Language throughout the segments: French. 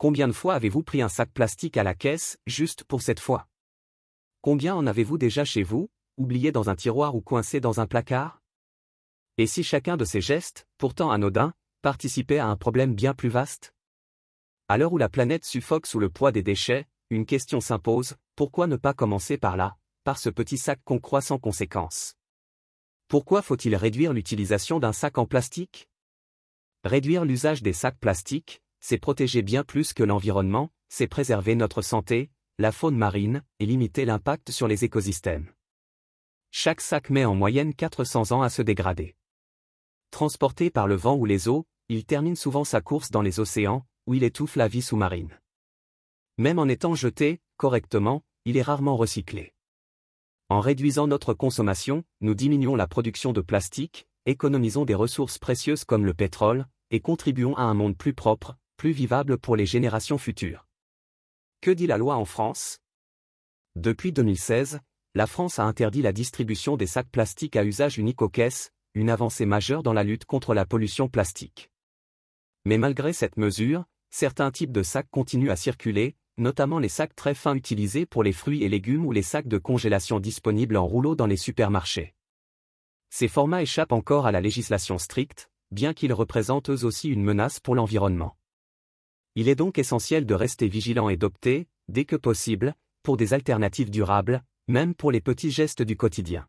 Combien de fois avez-vous pris un sac plastique à la caisse, juste pour cette fois? Combien en avez-vous déjà chez vous, oublié dans un tiroir ou coincé dans un placard? Et si chacun de ces gestes, pourtant anodins, participait à un problème bien plus vaste? À l'heure où la planète suffoque sous le poids des déchets, une question s'impose, pourquoi ne pas commencer par là, par ce petit sac qu'on croit sans conséquence? Pourquoi faut-il réduire l'utilisation d'un sac en plastique? Réduire l'usage des sacs plastiques, c'est protéger bien plus que l'environnement, c'est préserver notre santé, la faune marine, et limiter l'impact sur les écosystèmes. Chaque sac met en moyenne 400 ans à se dégrader. Transporté par le vent ou les eaux, il termine souvent sa course dans les océans, où il étouffe la vie sous-marine. Même en étant jeté, correctement, il est rarement recyclé. En réduisant notre consommation, nous diminuons la production de plastique, économisons des ressources précieuses comme le pétrole, et contribuons à un monde plus propre, plus vivable pour les générations futures. Que dit la loi en France? Depuis 2016, la France a interdit la distribution des sacs plastiques à usage unique aux caisses, une avancée majeure dans la lutte contre la pollution plastique. Mais malgré cette mesure, certains types de sacs continuent à circuler, notamment les sacs très fins utilisés pour les fruits et légumes ou les sacs de congélation disponibles en rouleau dans les supermarchés. Ces formats échappent encore à la législation stricte, bien qu'ils représentent eux aussi une menace pour l'environnement. Il est donc essentiel de rester vigilant et d'opter, dès que possible, pour des alternatives durables, même pour les petits gestes du quotidien.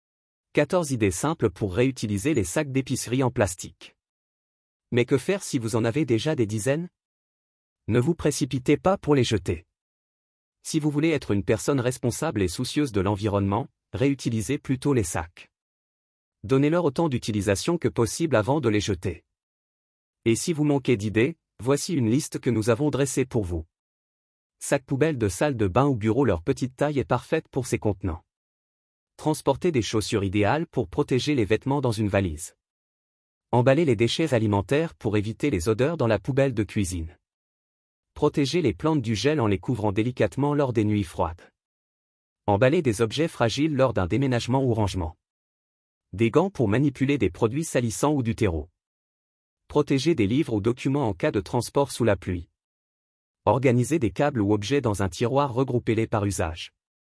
14 idées simples pour réutiliser les sacs d'épicerie en plastique. Mais que faire si vous en avez déjà des dizaines? Ne vous précipitez pas pour les jeter. Si vous voulez être une personne responsable et soucieuse de l'environnement, réutilisez plutôt les sacs. Donnez-leur autant d'utilisation que possible avant de les jeter. Et si vous manquez d'idées, voici une liste que nous avons dressée pour vous. Sacs poubelles de salle de bain ou bureau. Leur petite taille est parfaite pour ces contenants. Transporter des chaussures idéales pour protéger les vêtements dans une valise. Emballer les déchets alimentaires pour éviter les odeurs dans la poubelle de cuisine. Protéger les plantes du gel en les couvrant délicatement lors des nuits froides. Emballer des objets fragiles lors d'un déménagement ou rangement. Des gants pour manipuler des produits salissants ou du terreau. Protéger des livres ou documents en cas de transport sous la pluie. Organiser des câbles ou objets dans un tiroir, regroupez-les par usage.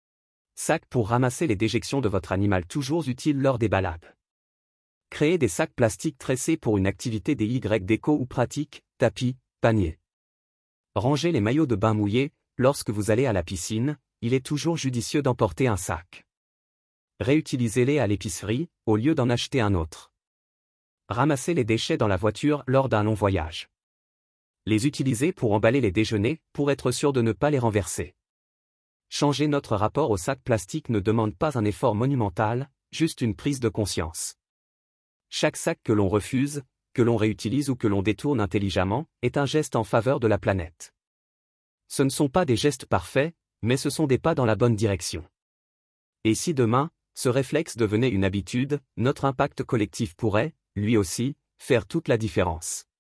Sac pour ramasser les déjections de votre animal, toujours utile lors des balades. Créer des sacs plastiques tressés pour une activité DIY déco ou pratique, tapis, panier. Ranger les maillots de bain mouillés, lorsque vous allez à la piscine, il est toujours judicieux d'emporter un sac. Réutilisez-les à l'épicerie, au lieu d'en acheter un autre. Ramasser les déchets dans la voiture lors d'un long voyage. Les utiliser pour emballer les déjeuners, pour être sûr de ne pas les renverser. Changer notre rapport au sac plastique ne demande pas un effort monumental, juste une prise de conscience. Chaque sac que l'on refuse, que l'on réutilise ou que l'on détourne intelligemment, est un geste en faveur de la planète. Ce ne sont pas des gestes parfaits, mais ce sont des pas dans la bonne direction. Et si demain, ce réflexe devenait une habitude, notre impact collectif pourrait, lui aussi, faire toute la différence.